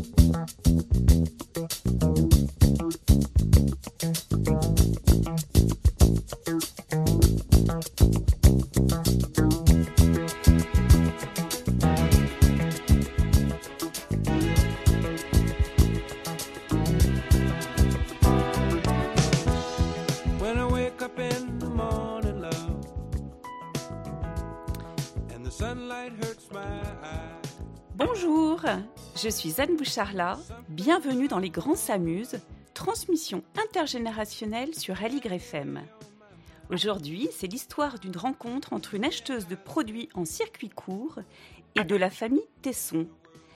Bonjour, je suis Anne Boucharla, bienvenue dans Les Grands s'amusent, transmission intergénérationnelle sur Aligre FM. Aujourd'hui, c'est l'histoire d'une rencontre entre une acheteuse de produits en circuit court et de la famille Tesson.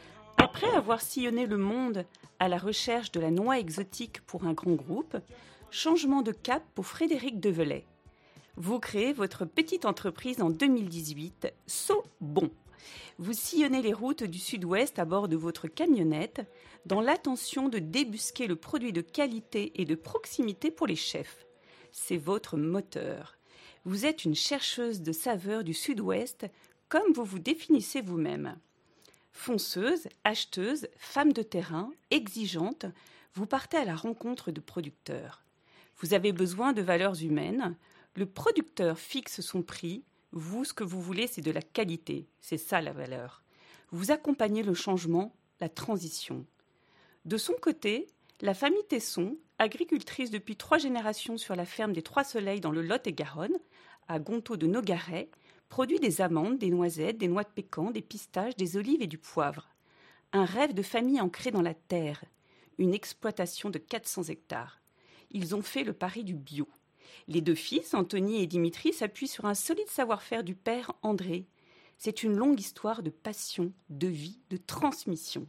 Après avoir sillonné le monde à la recherche de la noix exotique pour un grand groupe, changement de cap pour Frédéric Develay. Vous créez votre petite entreprise en 2018, So Bon. Vous sillonnez les routes du sud-ouest à bord de votre camionnette dans l'intention de débusquer le produit de qualité et de proximité pour les chefs. C'est votre moteur. Vous êtes une chercheuse de saveurs du sud-ouest, comme vous vous définissez vous-même. Fonceuse, acheteuse, femme de terrain, exigeante, vous partez à la rencontre de producteurs. Vous avez besoin de valeurs humaines. Le producteur fixe son prix. Vous, ce que vous voulez, c'est de la qualité. C'est ça la valeur. Vous accompagnez le changement, la transition. De son côté, la famille Tesson, agricultrice depuis 3 générations sur la ferme des Trois Soleils dans le Lot-et-Garonne, à Gontaut de Nogaret, produit des amandes, des noisettes, des noix de pécan, des pistaches, des olives et du poivre. Un rêve de famille ancré dans la terre. Une exploitation de 400 hectares. Ils ont fait le pari du bio. Les 2 fils, Anthony et Dimitri, s'appuient sur un solide savoir-faire du père André. C'est une longue histoire de passion, de vie, de transmission.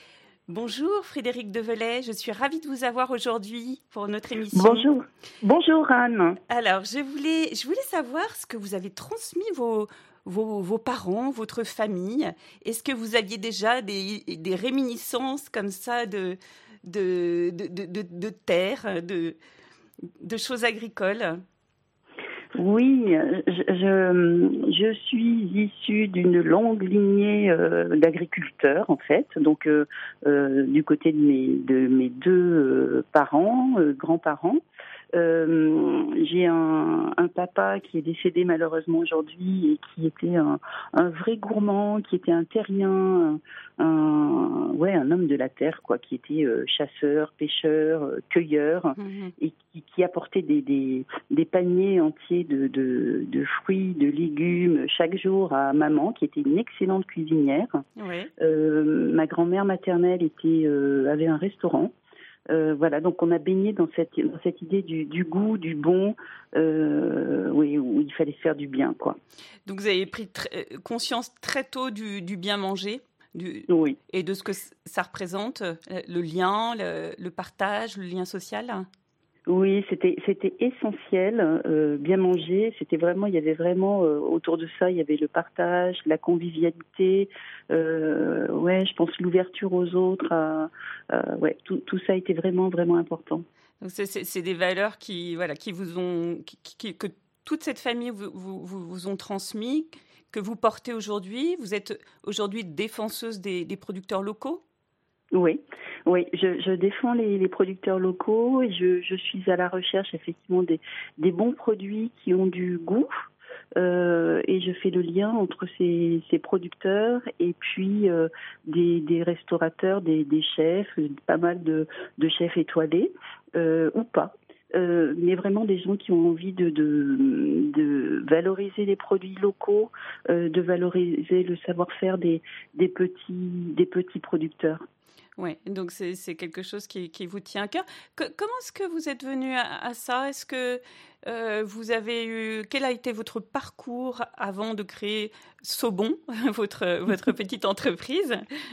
Bonjour Frédéric Develay, je suis ravie de vous avoir aujourd'hui pour notre émission. Bonjour. Bonjour Anne. Alors, je voulais savoir ce que vous avez transmis vos parents, votre famille. Est-ce que vous aviez déjà des réminiscences comme ça de terre, de choses agricoles? Oui, je suis issue d'une longue lignée d'agriculteurs en fait, donc du côté de mes 2 parents, grands-parents. J'ai un papa qui est décédé malheureusement aujourd'hui et qui était un vrai gourmand, qui était un terrien, un homme de la terre quoi, qui était chasseur, pêcheur, cueilleur et qui apportait des paniers entiers de fruits, de légumes chaque jour à maman, qui était une excellente cuisinière. Oui. Ma grand-mère maternelle avait un restaurant. Voilà, donc on a baigné dans cette idée du goût, du bon, oui, où il fallait faire du bien, quoi. Donc vous avez pris conscience très tôt du bien manger, oui. Et de ce que ça représente, le lien, le partage, le lien social. Oui, c'était essentiel, bien manger. Il y avait vraiment autour de ça, il y avait le partage, la convivialité. Je pense l'ouverture aux autres. Tout ça a été vraiment vraiment important. Donc c'est des valeurs qui vous ont, que toute cette famille vous ont transmis, que vous portez aujourd'hui. Vous êtes aujourd'hui défenseuse des producteurs locaux. Oui, je défends les producteurs locaux et je suis à la recherche effectivement des bons produits qui ont du goût et je fais le lien entre ces producteurs et puis des restaurateurs, des chefs, pas mal de chefs étoilés ou pas. Mais vraiment des gens qui ont envie de valoriser les produits locaux, de valoriser le savoir-faire des petits producteurs. Oui, donc c'est quelque chose qui vous tient à cœur. Comment est-ce que vous êtes venu à ça? Est-ce que vous avez quel a été votre parcours avant de créer So Bon, votre petite entreprise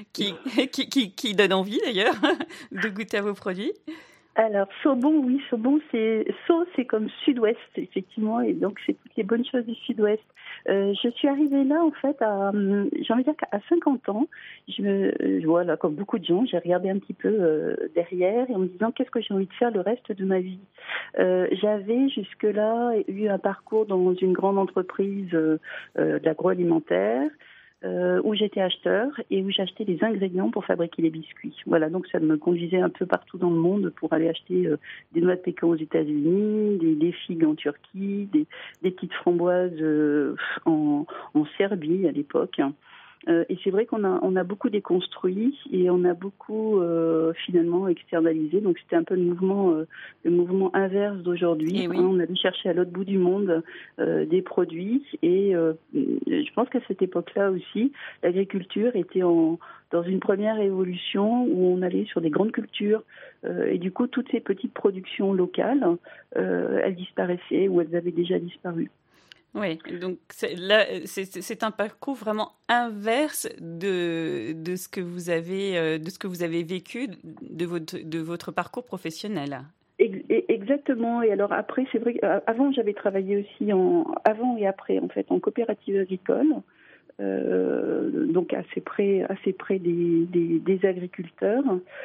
qui donne envie d'ailleurs de goûter à vos produits? Alors, So Bon, c'est comme sud-ouest, effectivement, et donc c'est toutes les bonnes choses du sud-ouest. Je suis arrivée là, en fait, j'ai envie de dire qu'à 50 ans, voilà, comme beaucoup de gens, j'ai regardé un petit peu derrière et en me disant qu'est-ce que j'ai envie de faire le reste de ma vie. J'avais jusque-là eu un parcours dans une grande entreprise d'agroalimentaire. où j'étais acheteur et où j'achetais les ingrédients pour fabriquer les biscuits. Voilà, donc ça me conduisait un peu partout dans le monde pour aller acheter des noix de pécan aux États-Unis, des figues en Turquie, des petites framboises en Serbie à l'époque. Et c'est vrai qu'on a beaucoup déconstruit et on a beaucoup finalement externalisé. Donc c'était un peu le mouvement inverse d'aujourd'hui. Et oui. On allait chercher à l'autre bout du monde des produits et je pense qu'à cette époque-là aussi, l'agriculture était dans une première évolution où on allait sur des grandes cultures et du coup toutes ces petites productions locales, elles disparaissaient ou elles avaient déjà disparu. Oui, donc c'est un parcours vraiment inverse de ce que vous avez vécu de votre parcours professionnel. Exactement. Et alors après, c'est vrai qu'avant j'avais travaillé aussi avant et après en fait en coopérative agricole. Donc assez près des agriculteurs.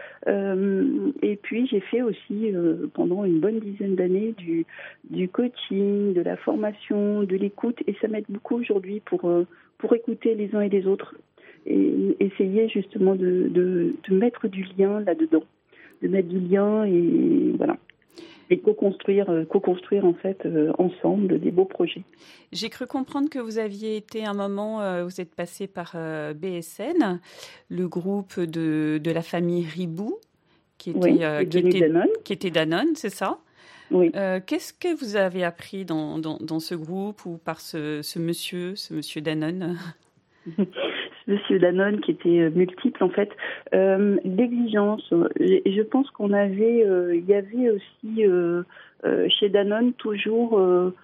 Et puis j'ai fait aussi pendant une bonne dizaine d'années du coaching, de la formation, de l'écoute, et ça m'aide beaucoup aujourd'hui pour écouter les uns et les autres et essayer justement de mettre du lien là-dedans, de mettre du lien et voilà. Et co-construire en fait ensemble des beaux projets. J'ai cru comprendre que vous aviez été un moment, vous êtes passé par BSN, le groupe de la famille Ribou, qui était Danone, c'est ça? Oui. Qu'est-ce que vous avez appris dans ce groupe ou par ce monsieur Danone? Monsieur Danone qui était multiple en fait, l'exigence. Je pense qu'on avait, il y avait aussi chez Danone toujours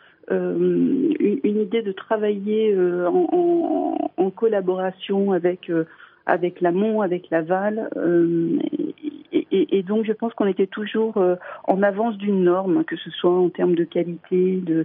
une idée de travailler en collaboration avec l'amont, avec l'aval. Et donc, je pense qu'on était toujours en avance d'une norme, que ce soit en termes de qualité, de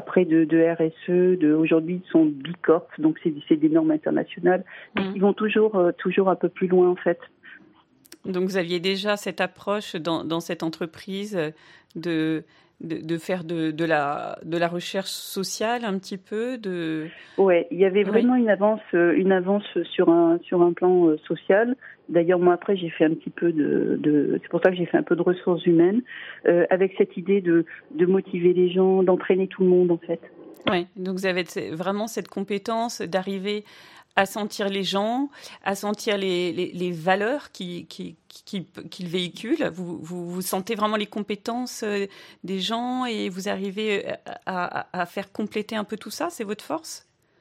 RSE, aujourd'hui ils sont Bicorp, donc c'est des normes internationales, qui vont toujours un peu plus loin en fait. Donc, vous aviez déjà cette approche dans cette entreprise de faire de la recherche sociale un petit peu Ouais, il y avait vraiment une avance sur un plan social. D'ailleurs, moi après j'ai fait un petit peu c'est pour ça que j'ai fait un peu de ressources humaines avec cette idée de motiver les gens, d'entraîner tout le monde en fait. Ouais, donc vous avez vraiment cette compétence d'arriver à sentir les gens, à sentir les valeurs qu'ils véhiculent. Vous sentez vraiment les compétences des gens et vous arrivez à faire compléter un peu tout ça. C'est votre force?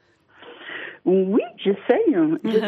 Oui, j'essaye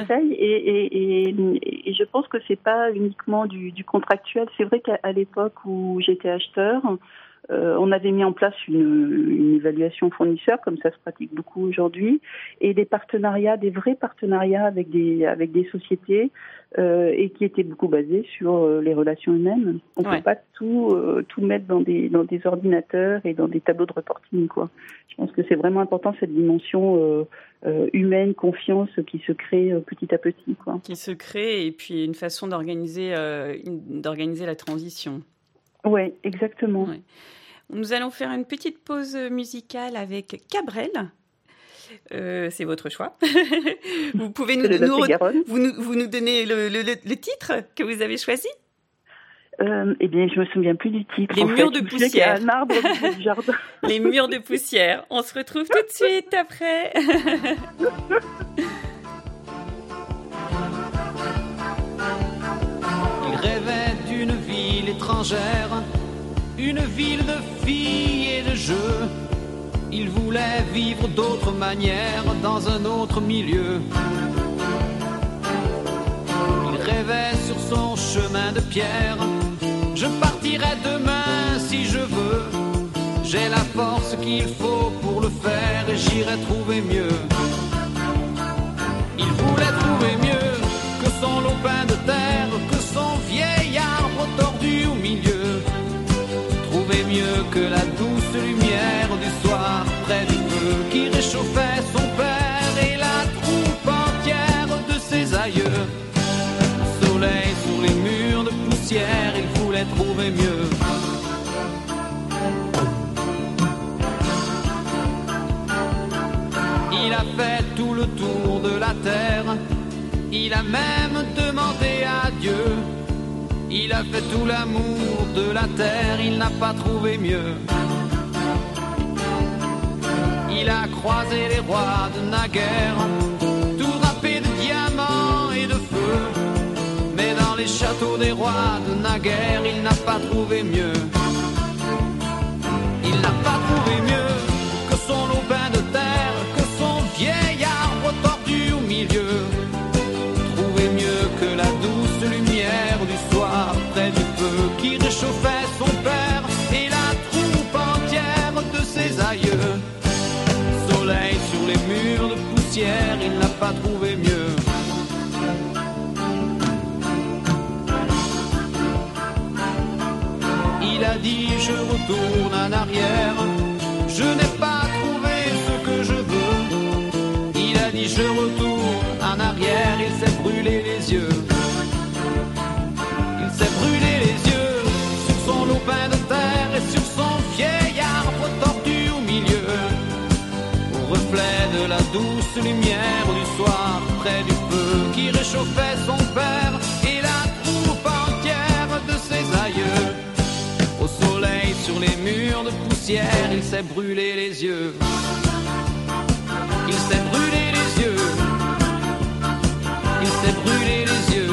et je pense que c'est pas uniquement du contractuel. C'est vrai qu'à l'époque où j'étais acheteur, on avait mis en place une évaluation fournisseur, comme ça se pratique beaucoup aujourd'hui, et des vrais partenariats avec des sociétés et qui étaient beaucoup basés sur les relations humaines. On peut pas tout mettre dans des ordinateurs et dans des tableaux de reporting, quoi. Je pense que c'est vraiment important cette dimension humaine, confiance qui se crée petit à petit, quoi. Qui se crée et puis une façon d'organiser la transition. Oui, exactement. Ouais. Nous allons faire une petite pause musicale avec Cabrel. C'est votre choix. Vous pouvez nous donner le titre que vous avez choisi? Eh bien, je me souviens plus du titre. Les murs de poussière. Un arbre du jardin. Les murs de poussière. On se retrouve tout de suite après. Il rêvait d'une ville étrangère, une ville de filles et de jeux. Il voulait vivre d'autres manières dans un autre milieu. Il rêvait sur son chemin de pierre. Je partirai demain si je veux. J'ai la force qu'il faut pour le faire et j'irai trouver mieux. Il voulait trouver mieux que son lopin de terre, que son vieil arbre tordu au milieu. Trouver mieux que la douce lumière du soir près du feu qui réchauffait son père et la troupe entière de ses aïeux. Soleil sur les murs de poussière, il voulait trouver mieux. Il a fait tout le tour de la la terre. Il a même demandé à Dieu. Il a fait tout l'amour de la terre, il n'a pas trouvé mieux. Il a croisé les rois de naguère, tout drapés de diamants et de feu. Mais dans les châteaux des rois de naguère, il n'a pas trouvé mieux. Il n'a pas trouvé mieux que son lopin de terre, que son vieil arbre tordu au milieu. Trouvé mieux que la douce lumière du soir près du feu qui réchauffait son père et la troupe entière de ses aïeux. Soleil sur les murs de poussière, il n'a pas trouvé mieux. Il a dit je retourne en arrière, je n'ai pas trouvé ce que je veux. Il a dit je retourne en arrière, il s'est brûlé les yeux. Il s'est brûlé les yeux sur son lopin de terre et sur son vieil arbre tordu au milieu. Au reflet de la douce lumière du soir près du feu qui réchauffait son père et la troupe entière de ses aïeux. Au soleil sur les murs de poussière, il s'est brûlé les yeux. Il s'est brûlé les yeux. Il s'est brûlé les yeux.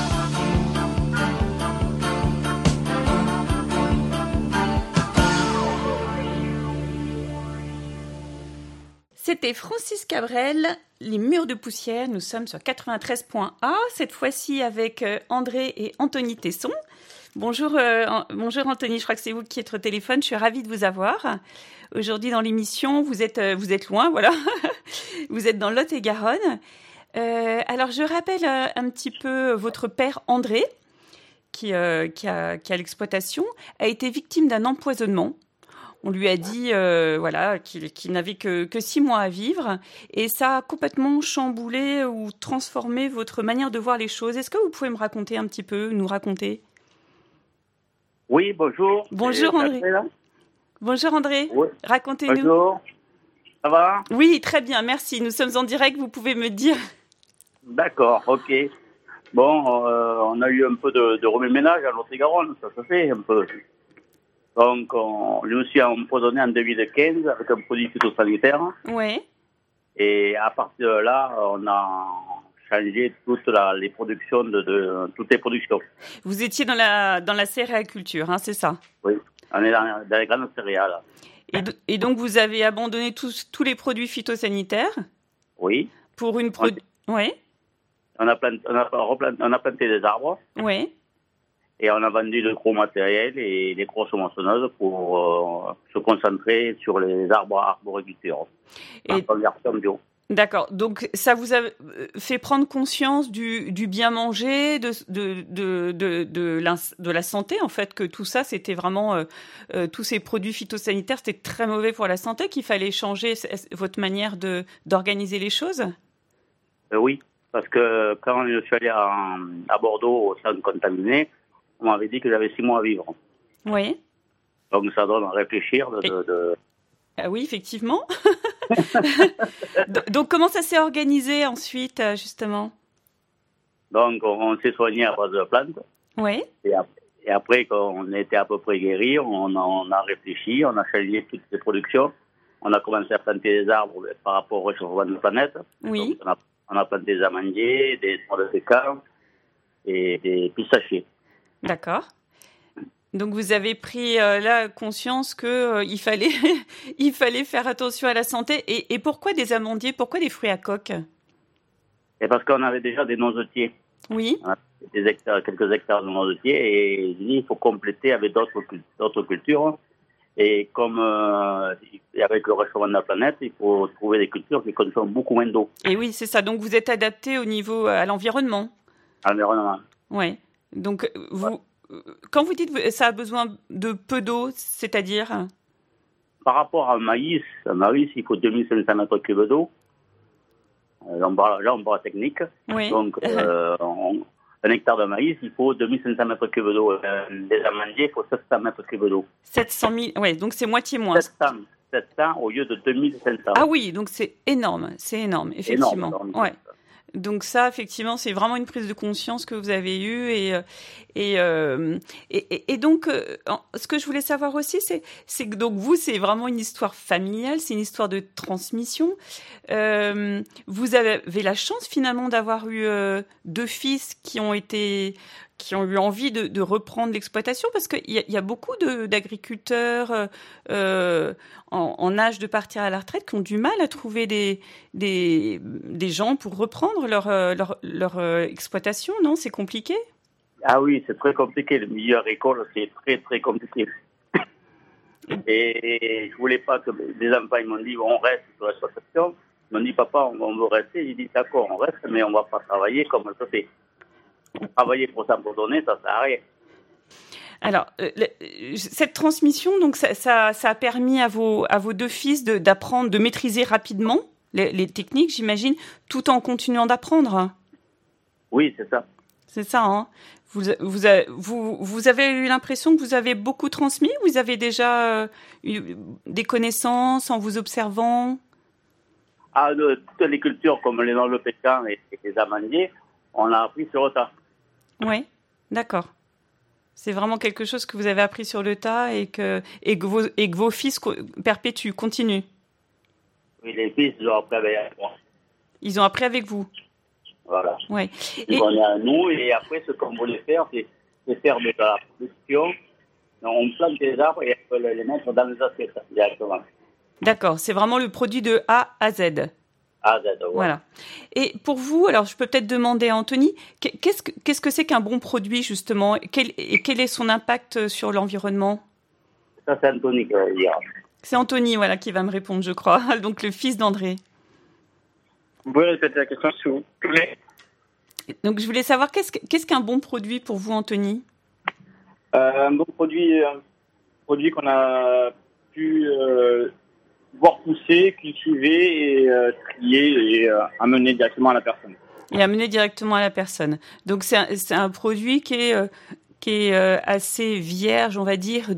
C'était Francis Cabrel, Les Murs de poussière. Nous sommes sur 93.1, cette fois-ci avec André et Anthony Tesson. Bonjour, bonjour Anthony, je crois que c'est vous qui êtes au téléphone, je suis ravie de vous avoir. Aujourd'hui dans l'émission, vous êtes loin, voilà, vous êtes dans Lot-et-Garonne. Alors je rappelle un petit peu votre père André, qui a l'exploitation, a été victime d'un empoisonnement. On lui a dit qu'il n'avait que 6 mois à vivre et ça a complètement chamboulé ou transformé votre manière de voir les choses. Est-ce que vous pouvez nous raconter ? Oui, bonjour. Bonjour André. Bonjour André. Oui. Racontez-nous. Bonjour. Ça va ? Oui, très bien, merci. Nous sommes en direct, vous pouvez me dire. D'accord, ok. Bon, on a eu un peu de remue-ménage à Lot-et-Garonne, ça se fait un peu. Donc, je me suis empoisonné en 2015 avec un produit phytosanitaire. Oui. Et à partir de là, on a changé toutes les productions toutes les productions. Vous étiez dans la céréaculture, hein, c'est ça ? Oui, on est dans les grandes céréales. Et donc, vous avez abandonné tous les produits phytosanitaires ? Oui. Pour une Oui. On a planté des arbres. Oui. Et on a vendu le gros matériel et les grosses moissonneuses pour se concentrer sur les arbres à arboriculture. En conversion bio. D'accord. Donc, ça vous a fait prendre conscience du bien manger, de la santé, en fait, que tout ça, c'était vraiment... tous ces produits phytosanitaires, c'était très mauvais pour la santé, qu'il fallait changer votre manière d'organiser les choses ? Oui, parce que quand je suis allé à Bordeaux, au centre contaminé, on m'avait dit que j'avais 6 mois à vivre. Oui. Donc, ça donne à réfléchir Ah oui, effectivement. Donc, comment ça s'est organisé ensuite, justement ? Donc, on s'est soigné à base de plantes. Oui. Et après, quand on était à peu près guéri, on a réfléchi, on a changé toutes les productions. On a commencé à planter des arbres par rapport au réchauffement de la planète. Oui. Donc, on a planté des amandiers, des noix de pécan et des pistachés. D'accord. Donc vous avez pris là conscience que il fallait faire attention à la santé. Et pourquoi des amandiers ? Pourquoi des fruits à coque ? Et parce qu'on avait déjà des noisetiers. Oui. On a quelques hectares de noisetiers et il faut compléter avec d'autres cultures. Et comme avec le réchauffement de la planète, il faut trouver des cultures qui consomment beaucoup moins d'eau. Et oui, c'est ça. Donc vous êtes adapté à l'environnement. À l'environnement. Oui. Donc quand vous dites que ça a besoin de peu d'eau, c'est-à-dire ? Par rapport à maïs, il faut 2500 mètres cubes d'eau. On parle technique. Oui. Donc, un hectare de maïs, il faut 2500 mètres cubes d'eau. Les amandiers, il faut 700 mètres cubes d'eau. 700 000, oui, donc c'est moitié moins. 700 au lieu de 2500. Ah oui, donc c'est énorme, effectivement. Énorme, ouais. Donc ça, effectivement, c'est vraiment une prise de conscience que vous avez eue. Et donc, ce que je voulais savoir aussi, c'est que donc vous, c'est vraiment une histoire familiale, c'est une histoire de transmission. Vous avez la chance finalement d'avoir eu 2 fils qui ont eu envie de reprendre l'exploitation, parce qu'il y a beaucoup d'agriculteurs en âge de partir à la retraite qui ont du mal à trouver des gens pour reprendre leur exploitation, non? C'est compliqué? Ah oui, c'est très compliqué. Le milieu agricole, c'est très, très compliqué. Et je voulais pas que les enfants, ils m'ont dit, on reste sur l'exploitation. Ils m'ont dit, papa, on veut rester. J'ai dit, d'accord, on reste, mais on va pas travailler comme ça fait. Travailler pour s'abandonner, ça sert à rien. Alors, cette transmission, donc, ça a permis à vos 2 fils d'apprendre, de maîtriser rapidement les techniques, j'imagine, tout en continuant d'apprendre. Oui, c'est ça. C'est ça, hein. Vous avez eu l'impression que vous avez beaucoup transmis? Vous avez déjà eu des connaissances en vous observant? Ah, toutes les cultures comme les noix de pécan et les amandiers, on a appris sur le tas. Oui, d'accord. C'est vraiment quelque chose que vous avez appris sur le tas et que vos fils perpétuent, continuent. Oui, les fils, ils ont appris avec moi. Ils ont appris avec vous. Voilà. Ouais. On est à nous, et après, ce qu'on voulait faire, c'est faire de la production. On plante des arbres et on peut les mettre dans les assiettes directement. D'accord, c'est vraiment le produit de A à Z. A à Z, ouais. Voilà. Et pour vous, alors je peux peut-être demander à Anthony, qu'est-ce que c'est qu'un bon produit, justement, et quel est son impact sur l'environnement? Ça, c'est Anthony qui va dire. C'est Anthony, voilà, qui va me répondre, je crois, donc le fils d'André. Vous pouvez répéter la question, s'il vous plaît? Donc je voulais savoir, qu'est-ce qu'un bon produit pour vous, Anthony? Un bon produit qu'on a pu voir pousser, cultiver et trier et amener directement à la personne. Et amener directement à la personne. Donc c'est un produit qui est assez vierge, on va dire,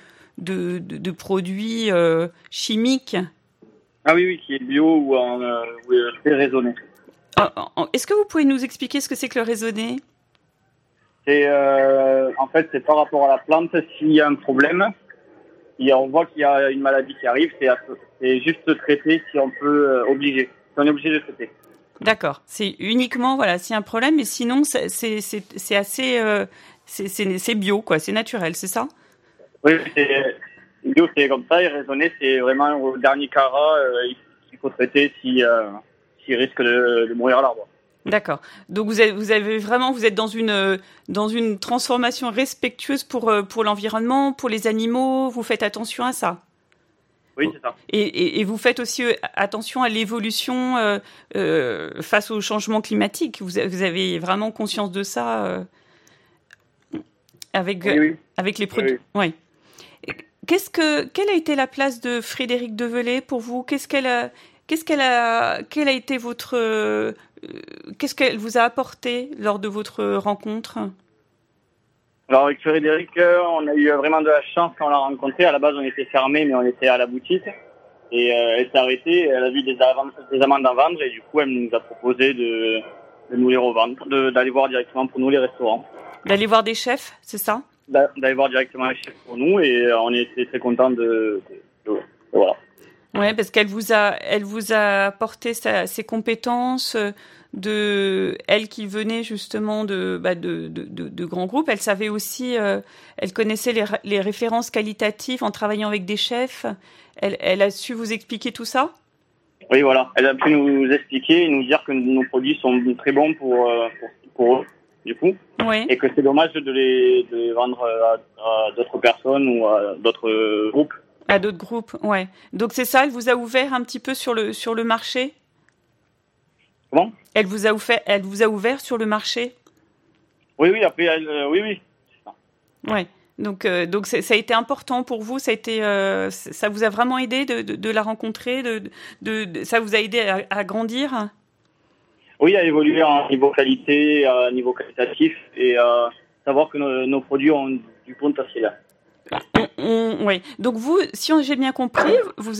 de produits chimiques. Ah oui, qui est bio ou très raisonné. Est-ce que vous pouvez nous expliquer ce que c'est que le raisonné? C'est en fait, c'est par rapport à la plante. S'il y a un problème, si on voit qu'il y a une maladie qui arrive, c'est juste traiter si on peut si on est obligé de traiter. D'accord. C'est uniquement, voilà, s'il y a un problème, mais sinon c'est assez c'est bio, quoi, c'est naturel, c'est ça? Oui, c'est bio, c'est comme ça, et raisonné, c'est vraiment au dernier carat qu'il faut traiter s'il risque de mourir à l'arbre. D'accord. Donc vous êtes dans une transformation respectueuse pour l'environnement, pour les animaux. Vous faites attention à ça. Oui, c'est ça. Et vous faites aussi attention à l'évolution face au changement climatique. Vous avez vraiment conscience de ça avec les produits. Oui. Quelle a été la place de Frédéric Develay pour vous? Quelle a été votre qu'est-ce qu'elle vous a apporté lors de votre rencontre? Alors avec Frédéric, on a eu vraiment de la chance quand on l'a rencontré. À la base, on était fermé, mais on était à la boutique. Et elle s'est arrêtée, elle a vu des amandes à vendre, et du coup, elle nous a proposé de nous les revendre, d'aller voir directement pour nous les restaurants. D'aller voir des chefs, c'est ça? D'aller voir directement les chefs pour nous, et on était très contents de voilà. Ouais, parce qu'elle vous a apporté ses compétences elle qui venait justement de grands groupes. Elle savait aussi, elle connaissait les références qualitatives en travaillant avec des chefs. Elle a su vous expliquer tout ça? Oui, voilà. Elle a pu nous expliquer et nous dire que nos produits sont très bons pour eux, du coup. Oui. Et que c'est dommage de les vendre à d'autres personnes ou à d'autres groupes. À d'autres groupes, ouais. Donc c'est ça, elle vous a ouvert un petit peu sur le marché? Comment? Elle vous a ouvert sur le marché? Oui, après, oui. C'est ça. Ouais. Donc ça a été important pour vous, ça vous a vraiment aidé de la rencontrer, ça vous a aidé à grandir? Oui, à évoluer à niveau qualité, à niveau qualitatif, et savoir que nos produits ont du potentiel. Oui. Donc vous, si j'ai bien compris, vous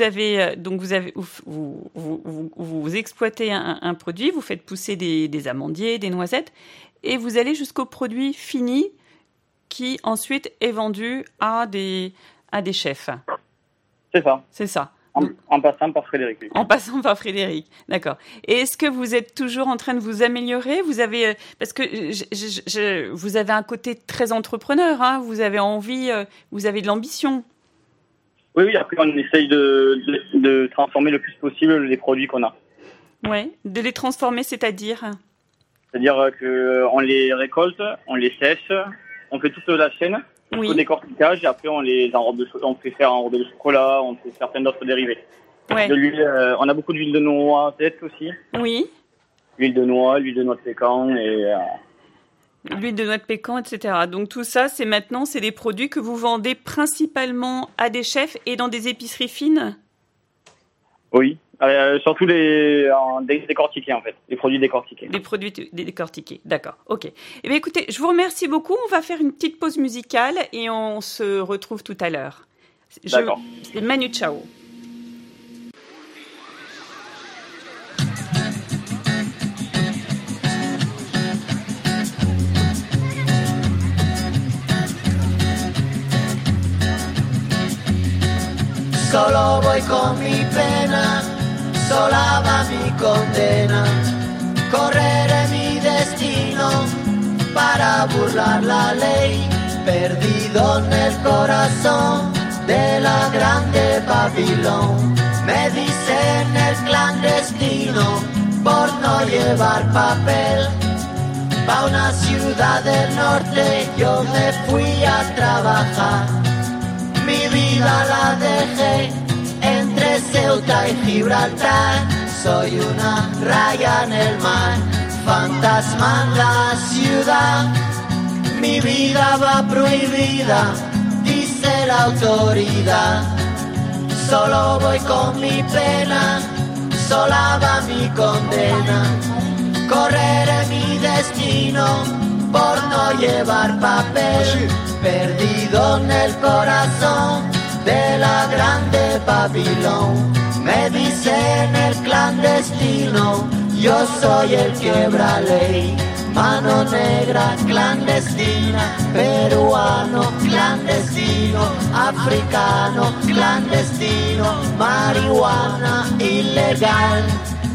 exploitez un produit, vous faites pousser des amandiers, des noisettes, et vous allez jusqu'au produit fini qui ensuite est vendu à des chefs. C'est ça. C'est ça. En passant par Frédéric. Oui. En passant par Frédéric, d'accord. Et est-ce que vous êtes toujours en train de vous améliorer ? Vous avez, parce que vous avez un côté très entrepreneur, hein, vous avez envie, vous avez de l'ambition. Oui, après on essaye de transformer le plus possible les produits qu'on a. Oui, de les transformer, c'est-à-dire ? C'est-à-dire qu'on les récolte, on les sèche, on fait toute la chaîne. Oui. Au décortiquage et après on les enrobe on fait faire enrober le chocolat, on fait certains d'autres dérivés. Ouais. De l'huile, on a beaucoup d'huile de noisette aussi. Oui. L'huile de noix de pécan et l'huile de noix de pécan, etc. Donc tout ça, c'est des produits que vous vendez principalement à des chefs et dans des épiceries fines ? oui, surtout les décortiqués en fait, les produits décortiqués. Les produits décortiqués, d'accord, ok. Eh bien écoutez, je vous remercie beaucoup, on va faire une petite pause musicale et on se retrouve tout à l'heure. D'accord. C'est Manu Chao. Solo voy con mi pena, sola va mi condena. Correré mi destino para burlar la ley, perdido en el corazón de la grande Babilón. Me dicen el clandestino por no llevar papel. Pa' una ciudad del norte yo me fui a trabajar. Mi vida la dejé entre Ceuta y Gibraltar. Soy una raya en el mar, fantasma en la ciudad. Mi vida va prohibida, dice la autoridad. Solo voy con mi pena, sola va mi condena. Correré mi destino por no llevar papel, perdido en el corazón de la grande Babilón. Me dicen el clandestino, yo soy el quebra ley. Mano negra clandestina, peruano clandestino, africano clandestino, marihuana ilegal.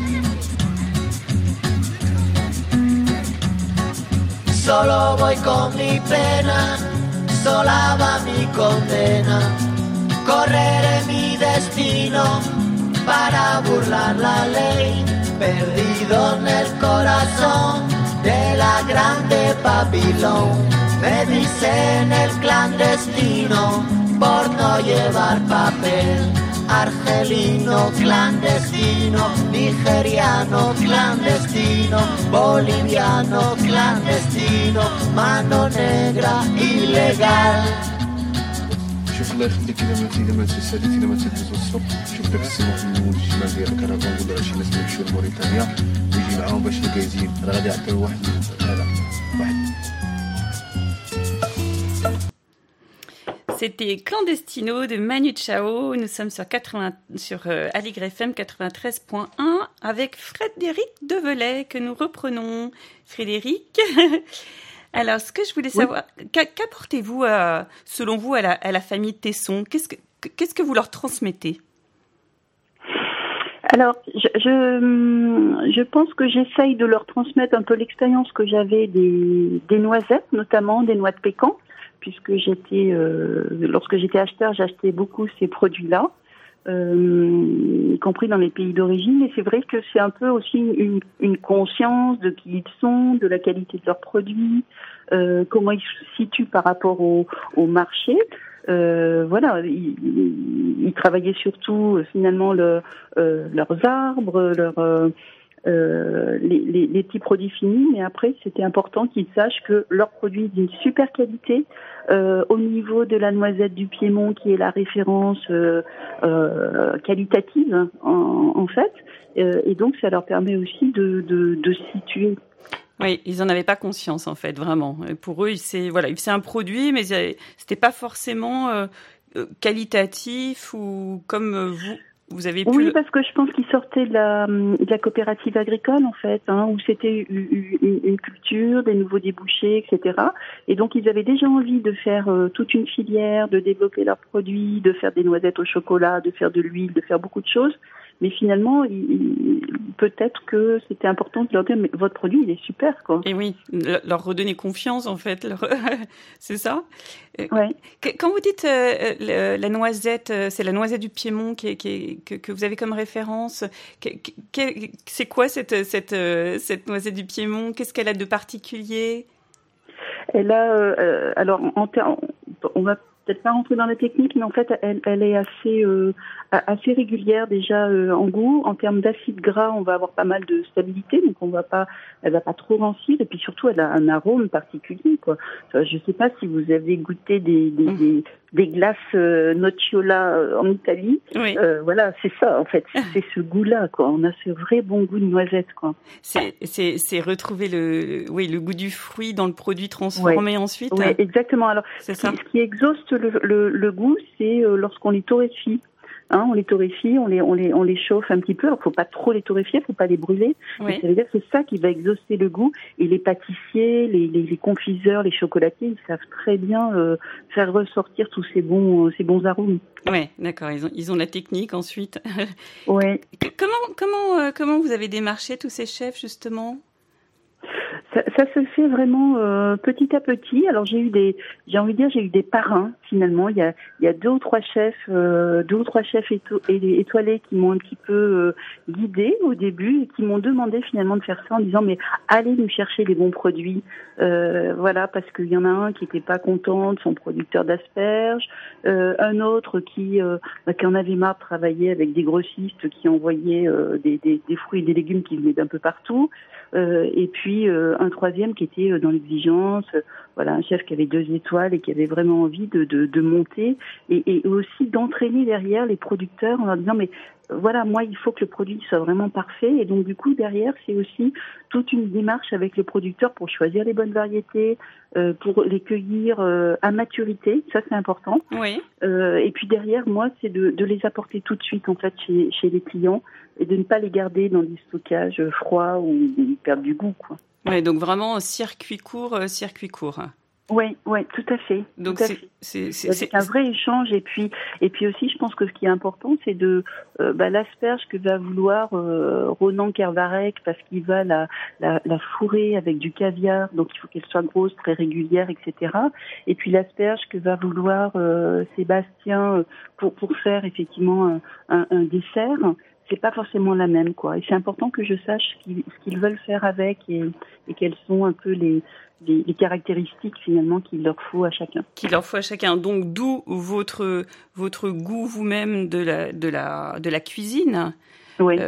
Solo voy con mi pena, sola va mi condena. Correré mi destino para burlar la ley, perdido en el corazón de la grande Babilón. Me dicen el clandestino por no llevar papel. Argelino clandestino, nigeriano clandestino, boliviano clandestino, mano negra ilegal. شوف الله يخليك الا ما تسالي الا ما تهز السوق شوف داك السمك من الولد الشمال ديال الكرفان ولا شي ناس يمشيو لموريتانيا ويجي معاهم باش الكايزين راه غادي يعطيو واحد C'était Clandestino de Manu Chao. Nous sommes sur Aligre FM 93.1 avec Frédéric Develay que nous reprenons. Frédéric, alors ce que je voulais savoir, qu'apportez-vous selon vous à la famille Tesson ? Qu'est-ce que vous leur transmettez ? Alors, je pense que j'essaye de leur transmettre un peu l'expérience que j'avais des noisettes, notamment des noix de pécan, puisque lorsque j'étais acheteur, j'achetais beaucoup ces produits-là, y compris dans les pays d'origine. Et c'est vrai que c'est un peu aussi une conscience de qui ils sont, de la qualité de leurs produits, comment ils se situent par rapport au marché. Voilà, ils travaillaient surtout finalement leurs arbres, les petits produits finis, mais après c'était important qu'ils sachent que leurs produits d'une super qualité au niveau de la noisette du Piémont qui est la référence qualitative en fait, et donc ça leur permet aussi de se situer. Oui, ils n'en avaient pas conscience en fait, vraiment. Pour eux, ils faisaient un produit, mais c'était pas forcément qualitatif ou comme vous avez pu... Oui, parce que je pense qu'ils sortaient de la coopérative agricole, en fait, où c'était une culture, des nouveaux débouchés, etc. Et donc, ils avaient déjà envie de faire toute une filière, de développer leurs produits, de faire des noisettes au chocolat, de faire de l'huile, de faire beaucoup de choses. Mais finalement, peut-être que c'était important de leur dire, mais votre produit, il est super, quoi. Et oui, leur redonner confiance, en fait. C'est ça? Ouais. Quand vous dites la noisette, c'est la noisette du Piémont que vous avez comme référence. C'est quoi cette noisette du Piémont? Qu'est-ce qu'elle a de particulier? Elle a, alors, on va peut-être pas rentrer dans la technique, mais en fait, elle est assez régulière déjà en goût. En termes d'acide gras, on va avoir pas mal de stabilité, donc elle va pas trop rancir, et puis surtout, elle a un arôme particulier, quoi. Je sais pas si vous avez goûté des glaces nocciola en Italie. Oui. Voilà, c'est ça, en fait. C'est ce goût-là, quoi. On a ce vrai bon goût de noisette, quoi. C'est retrouver le goût du fruit dans le produit transformé ensuite. Oui, exactement. Alors, ce qui exhauste le goût, c'est lorsqu'on les torréfie. On les torréfie, on les chauffe un petit peu. Alors, faut pas trop les torréfier, faut pas les brûler. Oui. Ça veut dire que c'est ça qui va exhauster le goût. Et les pâtissiers, les confiseurs, les chocolatiers, ils savent très bien faire ressortir tous ces bons arômes. Ouais, d'accord. Ils ont la technique ensuite. Ouais. Comment vous avez démarché tous ces chefs justement? Ça se fait vraiment petit à petit. Alors j'ai eu des parrains finalement. Il y a deux ou trois chefs étoilés qui m'ont un petit peu guidée au début et qui m'ont demandé finalement de faire ça en disant mais allez nous chercher les bons produits. Voilà, parce qu'il y en a un qui était pas content de son producteur d'asperges, un autre qui en avait marre de travailler avec des grossistes qui envoyaient des fruits et des légumes qui venaient d'un peu partout. Et puis un troisième qui était dans l'exigence, voilà, un chef qui avait 2 étoiles et qui avait vraiment envie de monter et aussi d'entraîner derrière les producteurs en leur disant mais voilà, moi il faut que le produit soit vraiment parfait et donc du coup derrière c'est aussi toute une démarche avec le producteur pour choisir les bonnes variétés, pour les cueillir à maturité, ça c'est important. Oui. Et puis derrière moi c'est de les apporter tout de suite en fait chez les clients et de ne pas les garder dans des stockages froids où ils perdent du goût, quoi. Ouais, donc vraiment circuit court. Oui, tout à fait. Donc c'est un vrai échange et puis aussi je pense que ce qui est important c'est de l'asperge que va vouloir Ronan Kervarek parce qu'il va la fourrer avec du caviar, donc il faut qu'elle soit grosse, très régulière, etc. Et puis l'asperge que va vouloir Sébastien pour faire effectivement un dessert, c'est pas forcément la même, quoi. Et c'est important que je sache ce qu'ils veulent faire avec et quelles sont un peu les caractéristiques finalement qu'il leur faut à chacun. Donc d'où votre goût vous-même de la cuisine. Oui.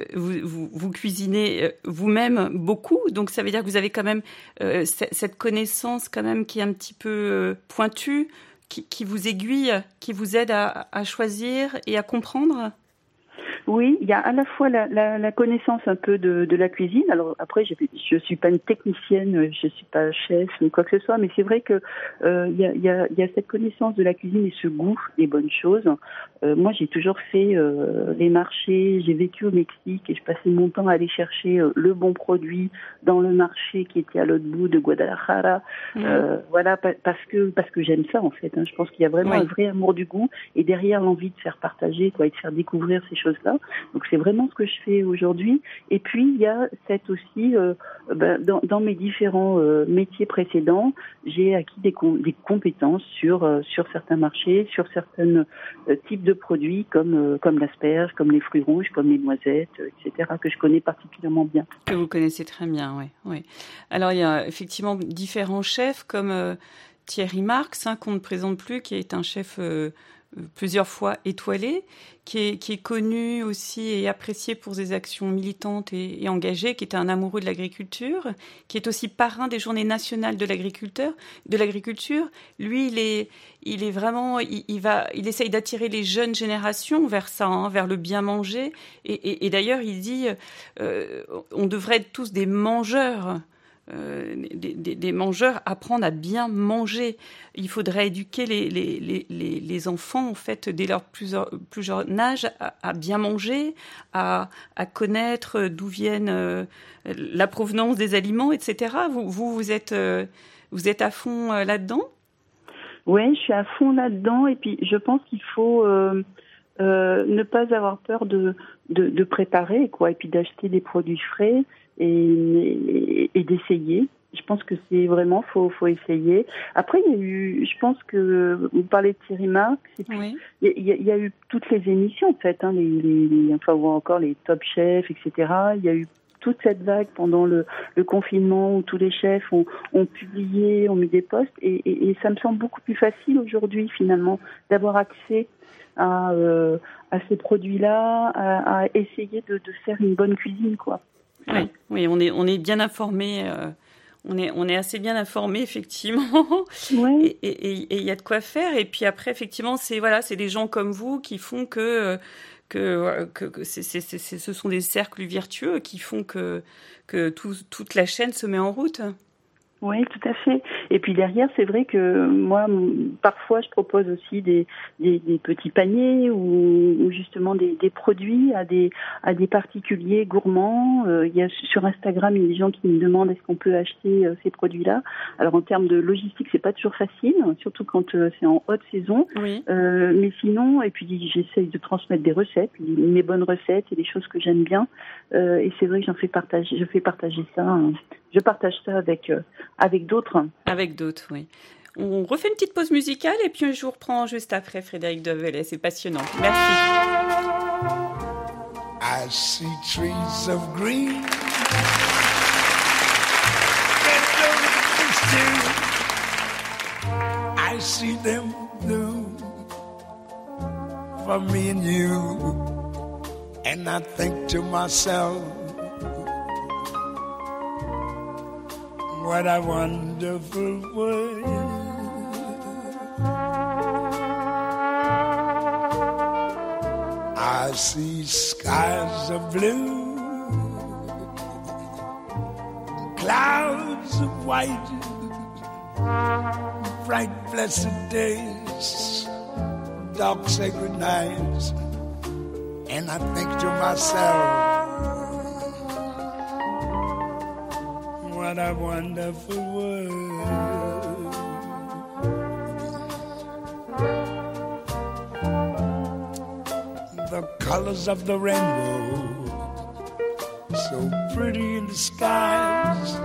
Vous cuisinez vous-même beaucoup, donc ça veut dire que vous avez quand même cette connaissance quand même qui est un petit peu pointue, qui vous aiguille, qui vous aide à choisir et à comprendre. Oui, il y a à la fois la connaissance un peu de la cuisine. Alors après, je suis pas une technicienne, je suis pas chef ni quoi que ce soit, mais c'est vrai que il y a cette connaissance de la cuisine et ce goût des bonnes choses. Moi, j'ai toujours fait les marchés. J'ai vécu au Mexique et je passais mon temps à aller chercher le bon produit dans le marché qui était à l'autre bout de Guadalajara. Voilà, parce que j'aime ça en fait. Je pense qu'il y a vraiment un vrai amour du goût et derrière l'envie de faire partager, quoi, et de faire découvrir ces choses-là. Donc c'est vraiment ce que je fais aujourd'hui. Et puis il y a cette aussi dans mes différents métiers précédents, j'ai acquis des compétences sur certains marchés, sur certains types de produits comme l'asperge, comme les fruits rouges, comme les noisettes, etc. que je connais particulièrement bien. Que vous connaissez très bien, oui. Alors il y a effectivement différents chefs comme Thierry Marx, qu'on ne présente plus, qui est un chef plusieurs fois étoilé, qui est connu aussi et apprécié pour ses actions militantes et engagées, qui est un amoureux de l'agriculture, qui est aussi parrain des Journées nationales de l'agriculture. Lui, il est vraiment, il essaye d'attirer les jeunes générations vers ça, vers le bien manger. Et d'ailleurs, il dit, on devrait être tous des mangeurs des mangeurs apprendre à bien manger. Il faudrait éduquer les enfants, en fait, dès leur plus jeune âge, à bien manger, à connaître d'où viennent la provenance des aliments, etc. Vous êtes à fond là-dedans ? Oui, je suis à fond là-dedans. Et puis, je pense qu'il faut ne pas avoir peur de préparer, quoi, et puis d'acheter des produits frais et d'essayer. Je pense que c'est vraiment, faut essayer. Après, il y a eu, je pense que vous parlez de Thierry Marx. Oui. Il y a eu toutes les émissions, en fait, hein, enfin, ou encore les Top Chefs, etc. Il y a eu toute cette vague pendant le confinement où tous les chefs ont publié, ont mis des posts, et ça me semble beaucoup plus facile aujourd'hui, finalement, d'avoir accès à ces produits-là, à essayer de faire une bonne cuisine, quoi. Oui, on est bien informé. On est assez bien informé, effectivement. Ouais. Et il y a de quoi faire. Et puis après, effectivement, c'est des gens comme vous qui font que ce sont des cercles virtueux qui font que toute la chaîne se met en route. Oui, tout à fait. Et puis derrière, c'est vrai que moi, parfois, je propose aussi des petits paniers ou justement des produits à des particuliers gourmands. Il y a sur Instagram, il y a des gens qui me demandent est-ce qu'on peut acheter ces produits-là. Alors en termes de logistique, c'est pas toujours facile, surtout quand c'est en haute saison. Oui. Mais sinon, et puis j'essaye de transmettre des recettes, mes bonnes recettes et des choses que j'aime bien. Et c'est vrai que je fais partager ça. Je partage ça avec d'autres. Avec d'autres, oui. On refait une petite pause musicale et puis je vous reprends juste après, Frédéric Develay. C'est passionnant. Merci. I see trees of green. I see them blue for me and you. And I think to myself, what a wonderful world. I see skies of blue, clouds of white, bright blessed days, dark sacred nights. And I think to myself, what a wonderful world. The colors of the rainbow, so pretty in the skies,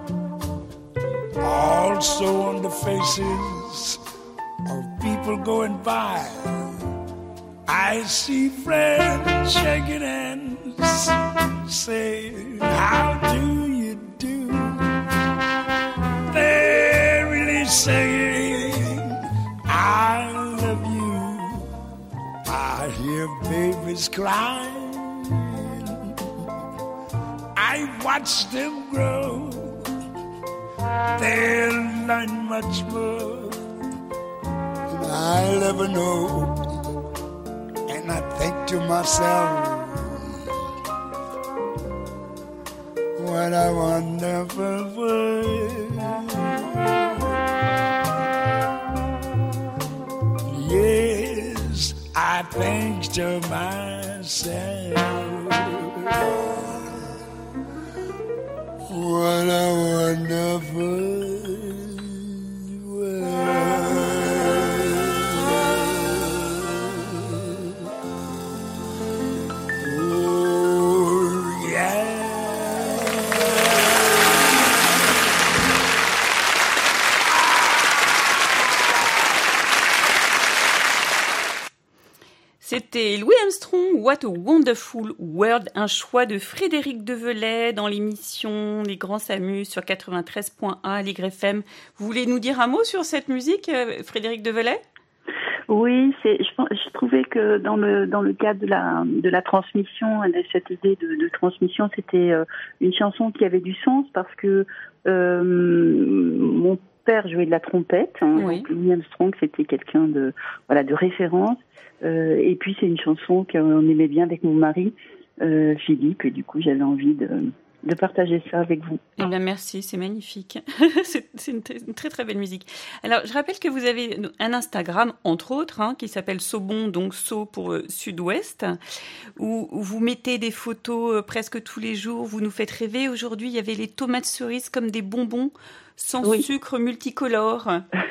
also on the faces of people going by. I see friends shaking hands, saying, how do you do? They're really saying, I love you. I hear babies crying. I watch them grow. They'll learn much more than I'll ever know. And I think to myself, what a wonderful world. Yes, I think to myself, what a wonderful C'était Louis Armstrong, What a Wonderful World, un choix de Frédéric Develay dans l'émission Les Grands s'amusent sur 93.1 Ligre FM. Vous voulez nous dire un mot sur cette musique, Frédéric Develay ? Oui, je trouvais que dans le cadre de la transmission, de cette idée de transmission, c'était une chanson qui avait du sens parce que mon père jouait de la trompette. Oui. Donc Louis Armstrong, c'était quelqu'un de référence. Et puis c'est une chanson qu'on aimait bien avec mon mari Philippe, et du coup j'avais envie de partager ça avec vous. Eh bien, merci, c'est magnifique. c'est une très très belle musique. Alors, je rappelle que vous avez un Instagram, entre autres, qui s'appelle Sobon, donc So pour Sud-Ouest, où vous mettez des photos presque tous les jours. Vous nous faites rêver. Aujourd'hui, il y avait les tomates cerises comme des bonbons sans sucre multicolores.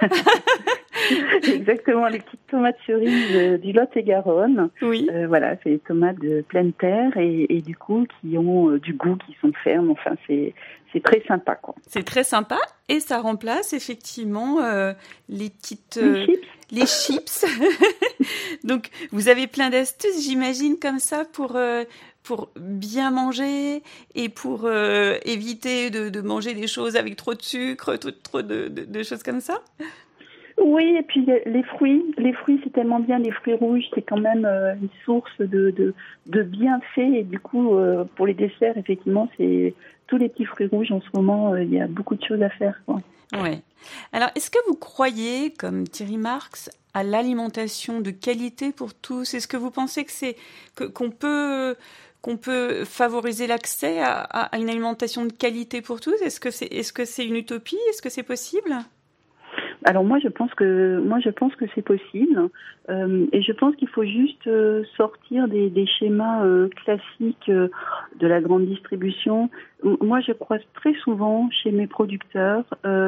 Exactement, les petites tomates cerises du Lot-et-Garonne. Oui. Voilà, c'est des tomates de pleine terre et du coup qui ont du goût, qui sont fermes. Enfin, c'est très sympa, quoi. C'est très sympa et ça remplace effectivement les petites les chips. Donc vous avez plein d'astuces, j'imagine, comme ça pour bien manger et pour éviter de manger des choses avec trop de sucre, trop de choses comme ça. Oui, et puis les fruits c'est tellement bien, les fruits rouges, c'est quand même une source de bienfaits et du coup pour les desserts, effectivement, c'est tous les petits fruits rouges en ce moment, il y a beaucoup de choses à faire, quoi. Ouais. Alors, est-ce que vous croyez, comme Thierry Marx, à l'alimentation de qualité pour tous? Est-ce que vous pensez qu'on peut favoriser l'accès à une alimentation de qualité pour tous? Est-ce que c'est une utopie? Est-ce que c'est possible? Alors moi je pense que c'est possible et je pense qu'il faut juste sortir des schémas classiques de la grande distribution. Moi je croise très souvent chez mes producteurs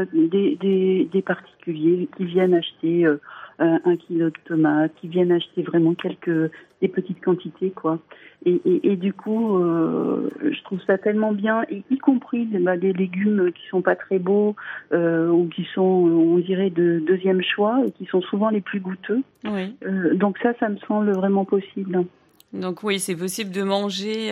des particuliers qui viennent acheter 1 kilo de tomates, qui viennent acheter vraiment des petites quantités, quoi. Et du coup, je trouve ça tellement bien, y compris des légumes qui sont pas très beaux ou qui sont, on dirait, de deuxième choix et qui sont souvent les plus goûteux. Oui. Donc ça me semble vraiment possible. Donc oui, c'est possible de manger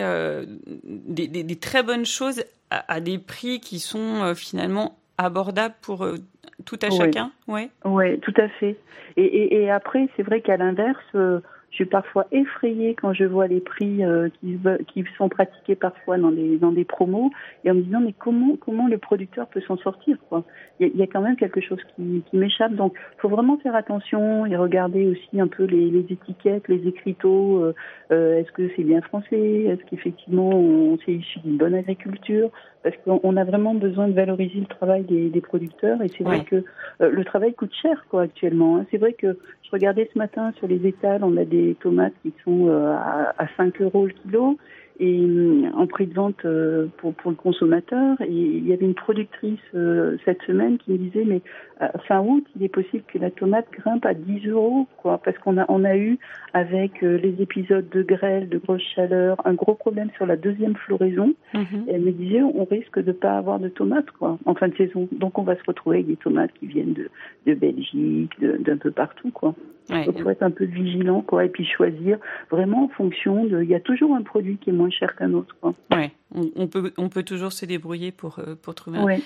des très bonnes choses à des prix qui sont finalement abordables pour tout à chacun. Oui, tout à fait. Et après, c'est vrai qu'à l'inverse, je suis parfois effrayée quand je vois les prix qui sont pratiqués parfois dans des promos et en me disant mais comment le producteur peut s'en sortir, quoi. Il y a quand même quelque chose qui m'échappe, donc faut vraiment faire attention et regarder aussi un peu les étiquettes, les écriteaux. Est-ce que c'est bien français? Est-ce qu'effectivement c'est issu d'une bonne agriculture? Parce qu'on a vraiment besoin de valoriser le travail des producteurs et c'est vrai que le travail coûte cher, quoi, actuellement, hein. C'est vrai que je regardais ce matin sur les étals, on a des tomates qui sont à 5 € le kilo et en prix de vente pour le consommateur. Et il y avait une productrice cette semaine qui me disait mais fin août, il est possible que la tomate grimpe à 10 €, quoi, parce qu'on a eu avec les épisodes de grêle, de grosse chaleur, un gros problème sur la deuxième floraison. Et elle me disait on risque de pas avoir de tomates, quoi, en fin de saison. Donc on va se retrouver avec des tomates qui viennent de Belgique, d'un peu partout, quoi. Ouais. Donc, il faut être un peu vigilant, quoi, et puis choisir vraiment en fonction il y a toujours un produit qui est moins cher qu'un autre, quoi. Ouais, on peut toujours se débrouiller pour trouver un...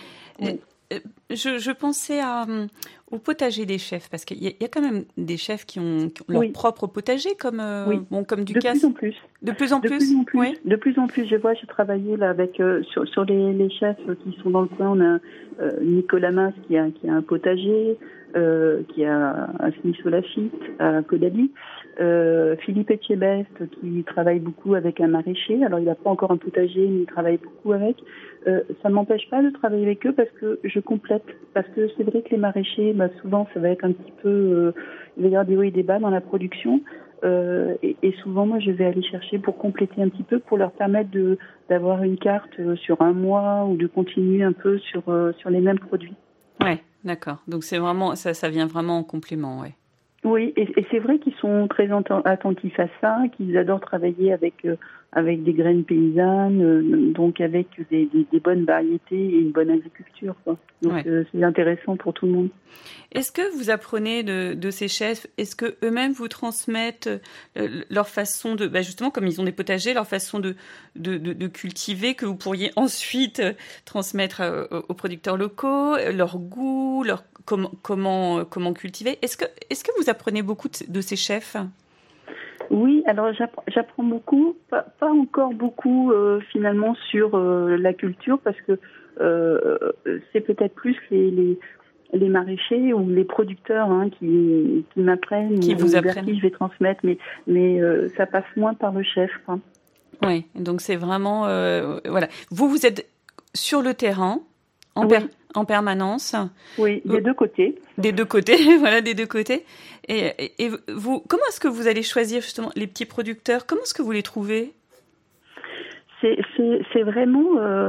Je pensais au potager des chefs, parce qu'il y a quand même des chefs qui ont leur propre potager, comme Ducasse. De plus en plus. De plus en plus, je travaillais là avec sur les chefs qui sont dans le coin. On a Nicolas Mas qui a un potager, qui a un Smith au Lafitte à Caudalie, Philippe Etchebest qui travaille beaucoup avec un maraîcher. Alors il n'a pas encore un potager, mais il travaille beaucoup avec. Ça m'empêche pas de travailler avec eux parce que je complète. Parce que c'est vrai que les maraîchers, souvent ça va être un petit peu, il va y avoir des hauts et des bas dans la production. Et souvent, moi, je vais aller chercher pour compléter un petit peu, pour leur permettre d'avoir une carte sur un mois ou de continuer un peu sur les mêmes produits. Ouais, d'accord. Donc c'est vraiment ça vient vraiment en complément, ouais. Oui, et c'est vrai qu'ils sont très attentifs à ça, qu'ils adorent travailler avec des graines paysannes, donc avec des bonnes variétés et une bonne agriculture, quoi. Donc c'est intéressant pour tout le monde. Est-ce que vous apprenez de ces chefs? Est-ce que eux-mêmes vous transmettent leur façon de, justement comme ils ont des potagers, leur façon de cultiver, que vous pourriez ensuite transmettre aux producteurs locaux, leur goût, comment cultiver? Est-ce que vous apprenez beaucoup de ces chefs? Oui, alors j'apprends beaucoup, pas encore beaucoup finalement sur la culture, parce que c'est peut-être plus les maraîchers ou les producteurs qui m'apprennent, qui vous apprennent, qui je vais transmettre, mais ça passe moins par le chef, quoi. Oui, donc c'est vraiment... voilà. Vous êtes sur le terrain, en permanence. Oui, des deux côtés. Des deux côtés, voilà, des deux côtés. Et vous, comment est-ce que vous allez choisir justement les petits producteurs? Comment est-ce que vous les trouvez? C'est vraiment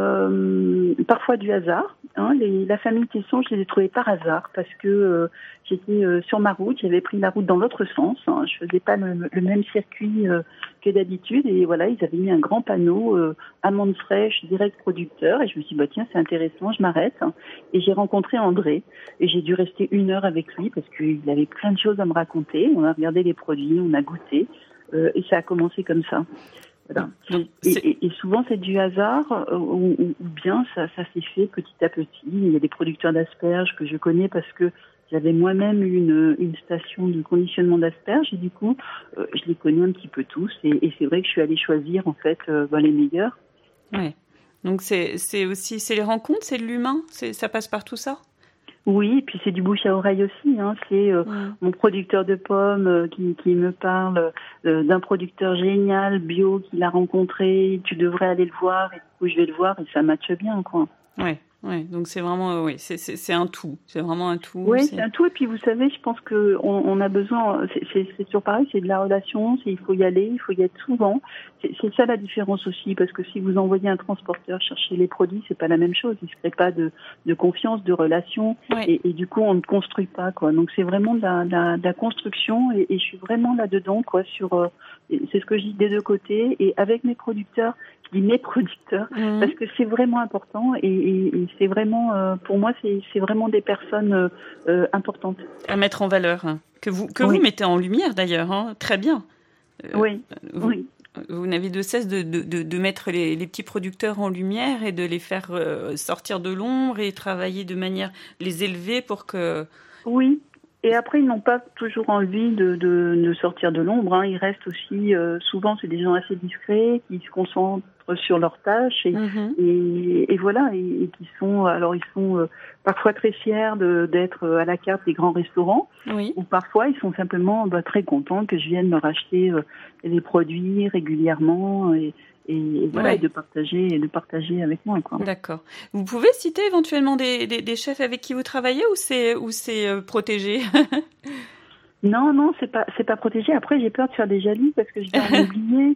parfois du hasard. Hein. La famille Tesson, je les ai trouvés par hasard parce que j'étais sur ma route, j'avais pris la route dans l'autre sens. Hein. Je faisais pas le même circuit que d'habitude et voilà, ils avaient mis un grand panneau amandes fraîches, direct producteur et je me suis dit tiens c'est intéressant, je m'arrête. Hein. Et j'ai rencontré André et j'ai dû rester 1 heure avec lui parce qu'il avait plein de choses à me raconter. On a regardé les produits, on a goûté et ça a commencé comme ça. Voilà. Donc, et souvent c'est du hasard ou bien ça s'est fait petit à petit. Il y a des producteurs d'asperges que je connais parce que j'avais moi-même une station de conditionnement d'asperges et du coup je les connais un petit peu tous et c'est vrai que je suis allée choisir en fait les meilleurs. Ouais. Donc c'est les rencontres, c'est de l'humain, ça passe par tout ça. Oui, et puis c'est du bouche à oreille aussi. Hein. C'est mon producteur de pommes qui me parle d'un producteur génial, bio, qu'il a rencontré. Tu devrais aller le voir. Et du coup, je vais le voir et ça matche bien, quoi. Ouais. Donc c'est vraiment, c'est un tout. C'est vraiment un tout. Oui, c'est un tout. Et puis vous savez, je pense que on a besoin. C'est toujours pareil. C'est de la relation. Il faut y aller. Il faut y être souvent. C'est ça la différence aussi, parce que si vous envoyez un transporteur chercher les produits, c'est pas la même chose. Il se crée pas de confiance, de relation, et du coup on ne construit pas, quoi. Donc c'est vraiment de la construction, et je suis vraiment là-dedans, quoi. Sur c'est ce que je dis des deux côtés, et avec mes producteurs. Je dis mes producteurs parce que c'est vraiment important et c'est vraiment pour moi c'est vraiment des personnes importantes à mettre en valeur, hein. que vous mettez en lumière d'ailleurs, hein. Très bien. Oui. Vous n'avez de cesse de mettre les petits producteurs en lumière et de les faire sortir de l'ombre et travailler de manière, les élever pour que... Oui, et après ils n'ont pas toujours envie de sortir de l'ombre, hein. Ils restent aussi, souvent c'est des gens assez discrets, qui se concentrent sur leurs tâches et voilà, et qui sont, alors ils sont parfois très fiers d'être à la carte des grands restaurants, ou parfois ils sont simplement très contents que je vienne leur acheter des produits régulièrement et voilà, et de partager avec moi, quoi. D'accord. Vous pouvez citer éventuellement des chefs avec qui vous travaillez ou c'est protégé? Non, c'est pas protégé. Après, j'ai peur de faire des jaloux parce que je vais en oublier.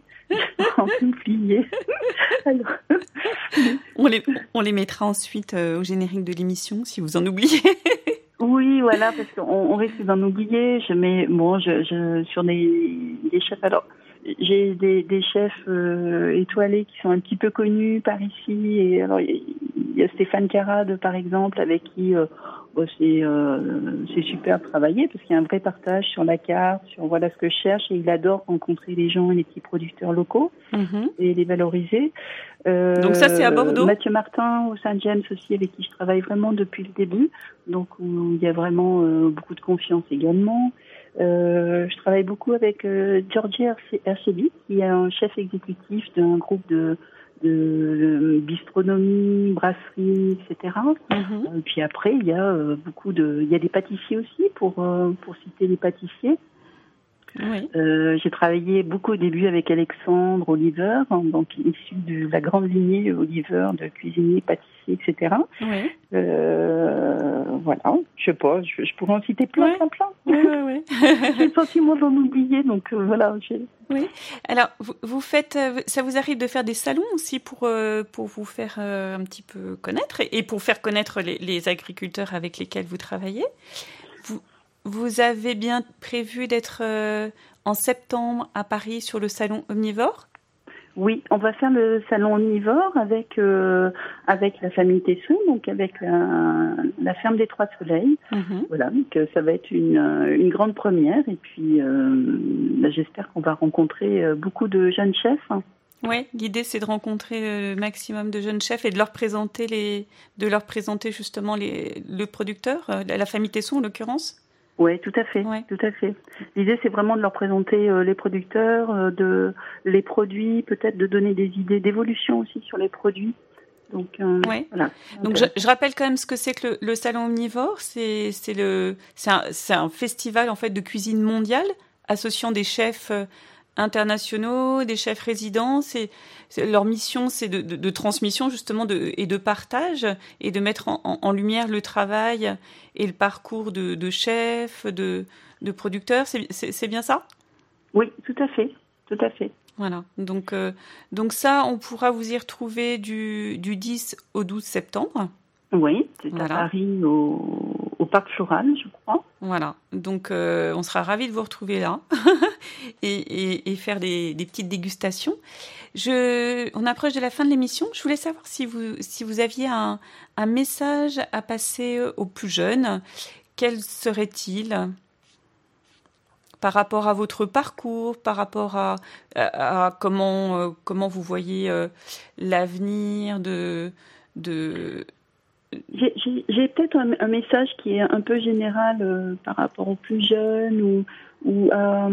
Alors... on les mettra ensuite au générique de l'émission si vous en oubliez. Oui, voilà, parce qu'on risque d'en oublier. Je mets sur des chefs. Alors, j'ai des chefs étoilés qui sont un petit peu connus par ici. Et alors, il y a Stéphane Carade, par exemple, avec qui c'est super de travailler parce qu'il y a un vrai partage sur la carte, sur voilà ce que je cherche, et il adore rencontrer les gens et les petits producteurs locaux et les valoriser. Donc ça, c'est à Bordeaux. Mathieu Martin au Saint-James aussi, avec qui je travaille vraiment depuis le début, donc où il y a vraiment beaucoup de confiance également. Je travaille beaucoup avec Georgie Arcebi, qui est un chef exécutif d'un groupe de bistronomie, brasserie, etc. Et puis après, il y a il y a des pâtissiers aussi, pour citer les pâtissiers. Oui. J'ai travaillé beaucoup au début avec Alexandre Oliver, donc issu de la grande lignée Oliver de cuisiniers, pâtissiers, etc. Oui. Voilà, je sais pas, je pourrais en citer plein. Oui. J'ai le sentiment d'en oublier, donc voilà. Oui. Alors, vous faites, ça vous arrive de faire des salons aussi pour vous faire un petit peu connaître et pour faire connaître les agriculteurs avec lesquels vous travaillez. Vous avez bien prévu d'être en septembre à Paris sur le salon Omnivore? Oui, on va faire le salon Omnivore avec la famille Tesson, donc avec la ferme des Trois Soleils. Voilà, donc ça va être une grande première. Et puis, j'espère qu'on va rencontrer beaucoup de jeunes chefs. Oui, l'idée c'est de rencontrer le maximum de jeunes chefs et de leur présenter justement le producteur, la famille Tesson en l'occurrence. Oui, tout à fait, tout à fait. L'idée, c'est vraiment de leur présenter les producteurs, les produits, peut-être de donner des idées d'évolution aussi sur les produits. Donc, voilà. Donc, je rappelle quand même ce que c'est que le salon Omnivore. C'est un festival en fait de cuisine mondiale associant des chefs internationaux, des chefs résidents. Leur mission, c'est de transmission justement et de partage et de mettre en lumière le travail et le parcours de chefs, de producteurs. C'est bien ça ? Oui, tout à fait. Voilà. Donc ça, on pourra vous y retrouver du 10 au 12 septembre. Oui, c'est à Paris au Parc Floral, je crois. Voilà, donc on sera ravis de vous retrouver là et faire des petites dégustations. On approche de la fin de l'émission. Je voulais savoir si vous aviez un message à passer aux plus jeunes. Quel serait-il par rapport à votre parcours, par rapport à comment vous voyez l'avenir de... J'ai peut-être un message qui est un peu général par rapport aux plus jeunes ou à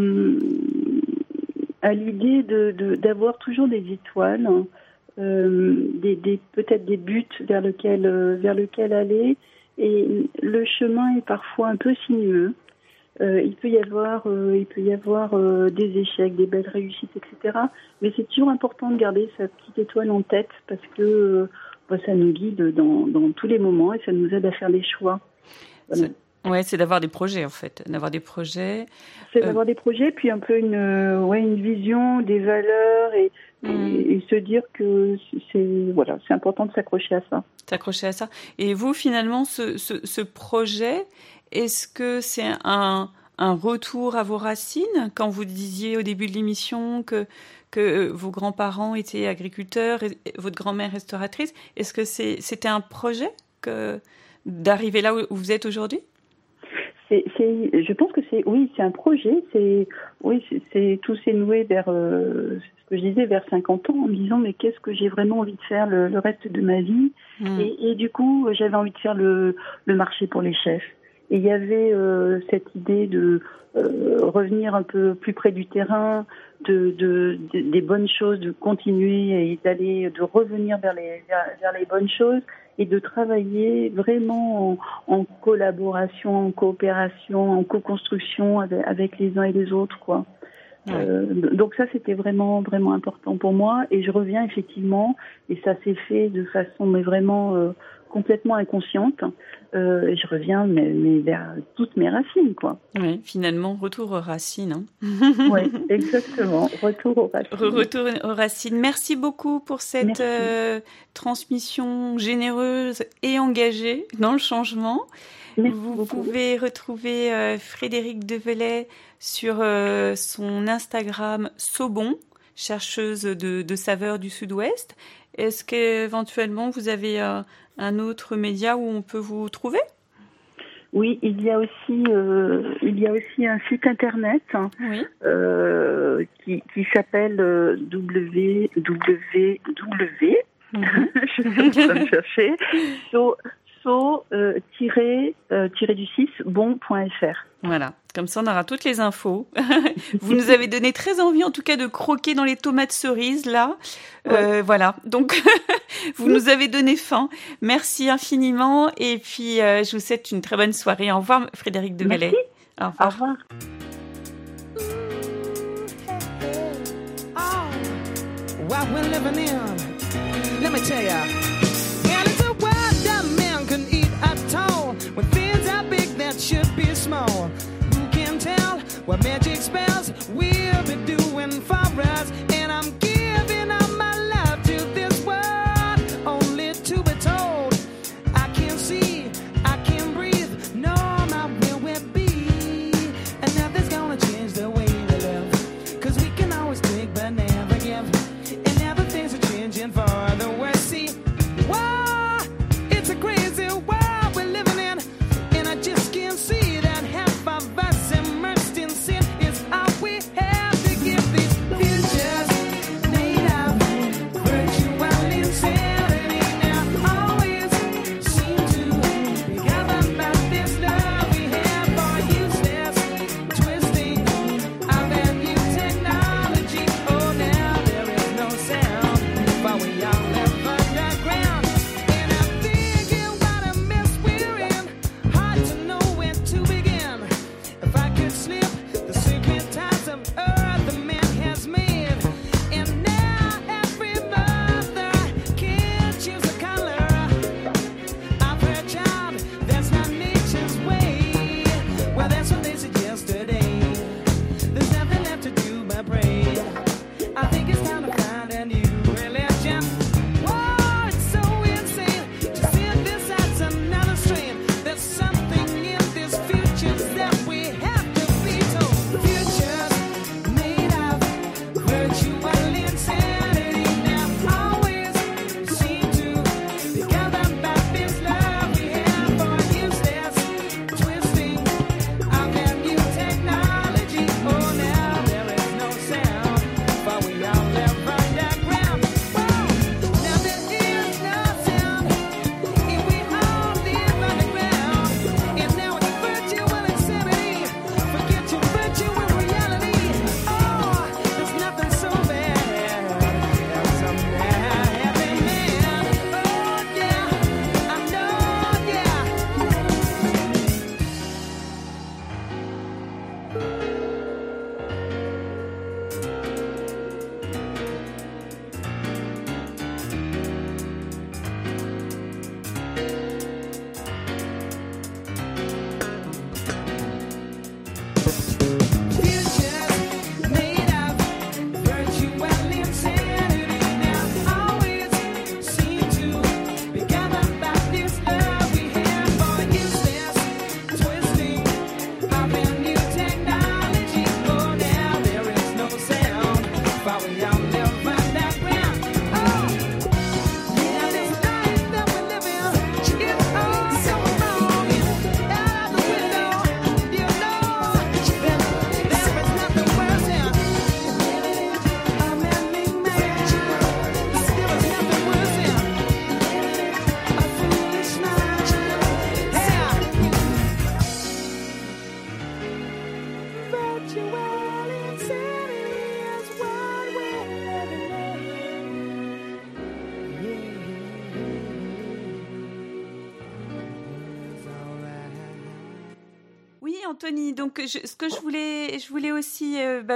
l'idée d'avoir toujours des étoiles, peut-être des buts vers lequel aller. Et le chemin est parfois un peu sinueux. Il peut y avoir des échecs, des belles réussites, etc. Mais c'est toujours important de garder sa petite étoile en tête parce que ça nous guide dans tous les moments et ça nous aide à faire des choix. C'est d'avoir des projets en fait, d'avoir des projets. C'est d'avoir des projets, puis un peu une vision, des valeurs et se dire que c'est important de s'accrocher à ça. S'accrocher à ça. Et vous finalement, ce projet, est-ce que c'est un retour à vos racines quand vous disiez au début de l'émission que vos grands-parents étaient agriculteurs et votre grand-mère restauratrice? Est-ce que c'était un projet d'arriver là où vous êtes aujourd'hui? Je pense que c'est un projet. Tout s'est noué vers ce que je disais vers 50 ans en me disant mais qu'est-ce que j'ai vraiment envie de faire le reste de ma vie et du coup j'avais envie de faire le marché pour les chefs. Et il y avait cette idée de revenir un peu plus près du terrain, des bonnes choses, de continuer et de revenir vers les bonnes choses et de travailler vraiment en collaboration, en coopération, en co-construction avec les uns et les autres, quoi. Ouais. Donc ça, c'était vraiment, vraiment important pour moi. Et je reviens effectivement, et ça s'est fait de façon mais vraiment complètement inconsciente. Et je reviens mais vers toutes mes racines, quoi. Oui, finalement, retour aux racines. Hein. Oui, exactement. Retour aux racines. Retour aux racines. Merci beaucoup pour cette transmission généreuse et engagée dans le changement. Merci Vous beaucoup. pouvez retrouver Frédérique Develay sur son Instagram Sobon, chercheuse de saveurs du Sud-Ouest. Est-ce qu'éventuellement vous avez un autre média où on peut vous trouver ? Oui, il y a aussi un site internet qui s'appelle www. Je suis en train de chercher. so-bon.fr. Voilà, comme ça on aura toutes les infos. Vous nous avez donné très envie en tout cas de croquer dans les tomates cerises là. Ouais. Voilà, donc vous nous avez donné faim. Merci infiniment et puis je vous souhaite une très bonne soirée. Au revoir Frédérique Develay. Merci. Au revoir. Au revoir. What we're living in, let me tell ya. And it's a world that man can eat at all. When things are big that should be small. Who can tell what magic spells we'll be doing for us? And I'm giving all my love to this world, only to be told I can't see, I can't breathe, no, my will will be. And nothing's gonna change the way we live, 'cause we can always take but never give. Changing for the worse. See, wow, it's a crazy world we're living in, and I just can't see that half of us immersed in sin is all we have to give these futures. Oui, Anthony, donc je voulais aussi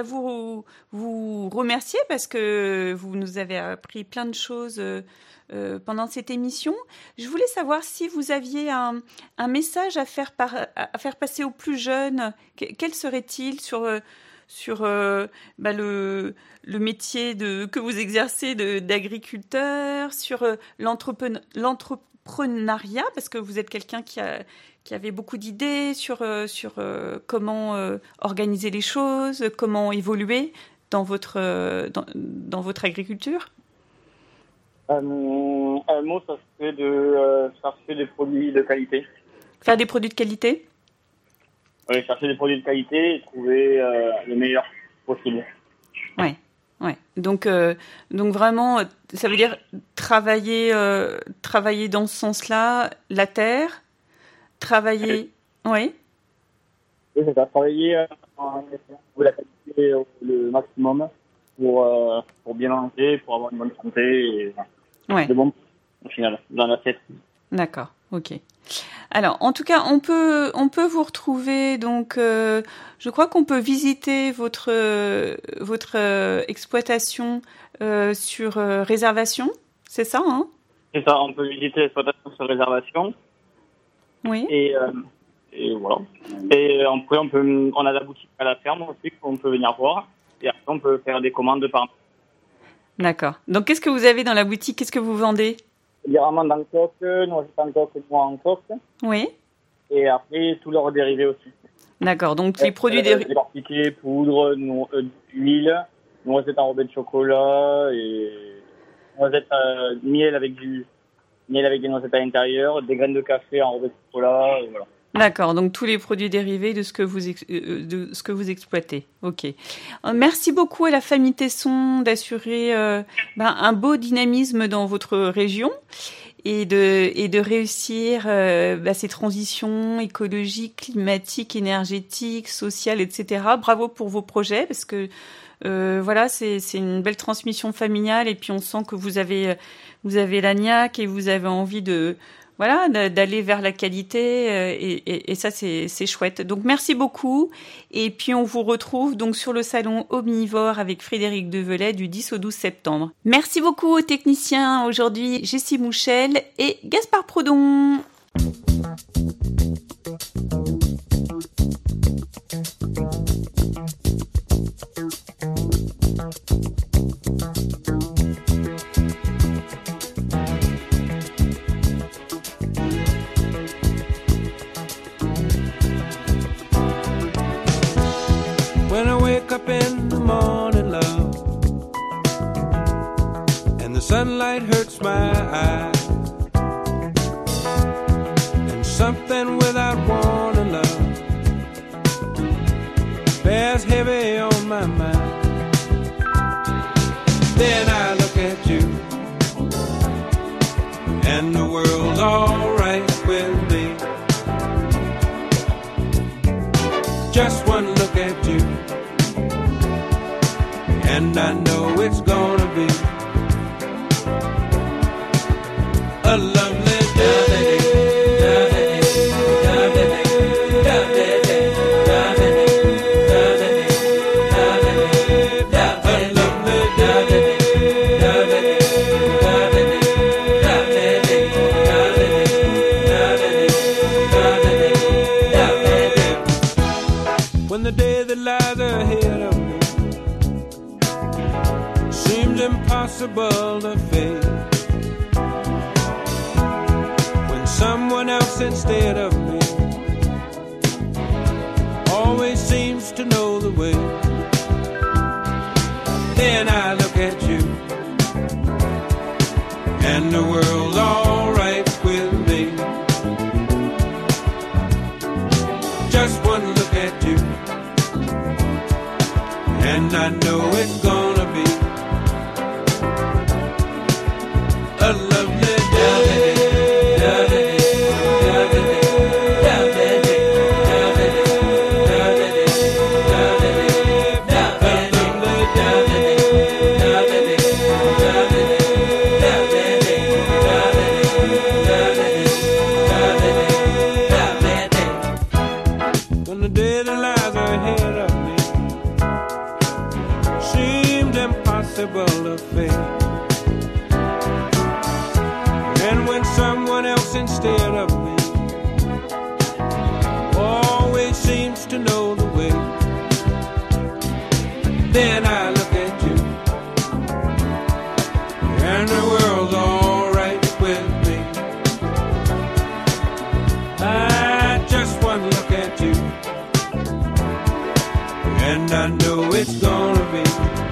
vous remercier parce que vous nous avez appris plein de choses pendant cette émission. Je voulais savoir si vous aviez un message à faire passer aux plus jeunes. Quel serait-il sur le métier que vous exercez d'agriculteur, sur l'entrepreneuriat, parce que vous êtes quelqu'un qui avait beaucoup d'idées sur comment organiser les choses, comment évoluer dans votre agriculture. Un mot, ça serait de chercher des produits de qualité. Faire des produits de qualité ? Oui, chercher des produits de qualité et trouver les meilleurs possibles. Ouais. Donc vraiment, ça veut dire travailler dans ce sens-là, la terre, travailler. Oui, c'est ça. Travailler trouver la qualité le maximum pour bien manger, pour avoir une bonne santé et de bon au final dans l'assiette. D'accord. Ok. Alors, en tout cas, on peut vous retrouver. Donc, je crois qu'on peut visiter votre exploitation sur réservation. C'est ça, hein ? C'est ça. On peut visiter l'exploitation sur réservation. Oui. Et voilà. Et après, on a la boutique à la ferme aussi qu'on peut venir voir. Et après, on peut faire des commandes par. D'accord. Donc, qu'est-ce que vous avez dans la boutique ? Qu'est-ce que vous vendez ? Des amandes en coque, noisettes en coque, noix en coque. Oui. Et après, tous leurs dérivés aussi. D'accord, donc les produits dérivés. Piqué, poudre, huile, noisettes enrobées de chocolat, et miel avec des noisettes à l'intérieur, des graines de café enrobées de chocolat, et voilà. D'accord, donc tous les produits dérivés de ce que vous exploitez. Ok. Merci beaucoup à la famille Tesson d'assurer un beau dynamisme dans votre région et de réussir ces transitions écologiques, climatiques, énergétiques, sociales, etc. Bravo pour vos projets parce que c'est une belle transmission familiale et puis on sent que vous avez la niaque et vous avez envie d'aller vers la qualité et ça c'est chouette. Donc merci beaucoup et puis on vous retrouve donc sur le salon Omnivore avec Frédéric Develay du 10 au 12 septembre. Merci beaucoup aux techniciens aujourd'hui Jessie Mouchel et Gaspard Prodon. When I wake up in the morning, love, and the sunlight hurts my eyes, and something without warning, love, bears heavy on my mind. Then I look at you, and the world's alright with me. Just one look at you, and I know it's gonna be a lovely day. When the day that lies ahead of me seems impossible to face, when someone else instead of me always seems to know the way, then I look at you and the world's alright with me. Just one look at you and I know it's gonna be a lovely day. A lovely day. ahead of me seemed impossible to face. And when someone else instead of me always seems to know the way, then I look at you and the world's all right with me. Just one look at you and I know it's gonna be